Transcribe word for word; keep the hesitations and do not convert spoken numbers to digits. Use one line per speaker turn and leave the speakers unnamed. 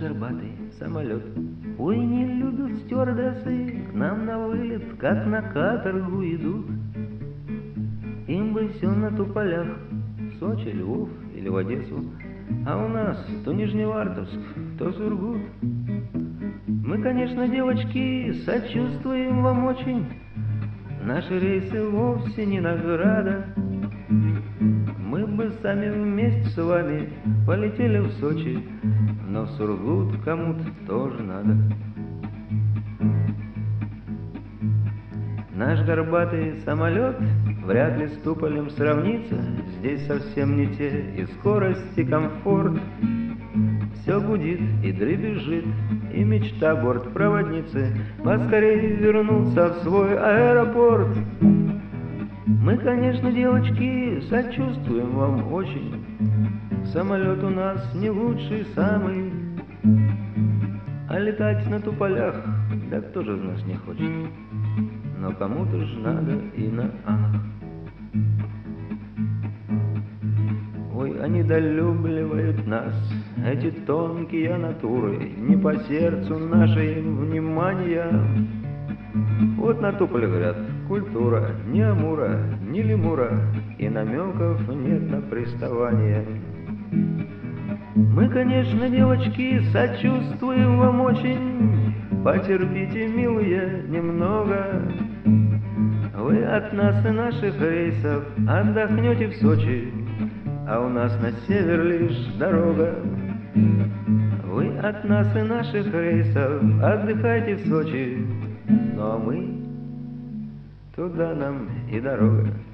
горбатый самолет. Ой, не любят стюардессы к нам на вылет, как на каторгу идут. Им бы все на туполях, в Сочи, Львов или в Одессу, а у нас то Нижневартовск, то Сургут. Мы, конечно, девочки, сочувствуем вам очень. Наши рейсы вовсе не награда. Мы бы сами вместе с вами полетели в Сочи, но в Сургут кому-то тоже надо. Наш горбатый самолет вряд ли с туполем сравнится. Здесь совсем не те и скорость, и комфорт. Все гудит и дребезжит, и мечта бортпроводницы поскорее вернуться в свой аэропорт. Мы, конечно, девочки, сочувствуем вам очень. Самолет у нас не лучший самый, а летать на туполях, да кто же из нас не хочет? Но кому-то ж надо и на анах. Ой, они долюбливают нас, эти тонкие натуры, не по сердцу нашей внимания. Вот на туполе говорят, культура, ни амура, ни лемура, и намеков нет на приставание. Мы, конечно, девочки, сочувствуем вам очень. Потерпите, милые, немного. Вы от нас и наших рейсов отдохнете в Сочи, а у нас на север лишь дорога. Вы от нас и наших рейсов отдыхайте в Сочи, ну а мы, туда нам и дорога.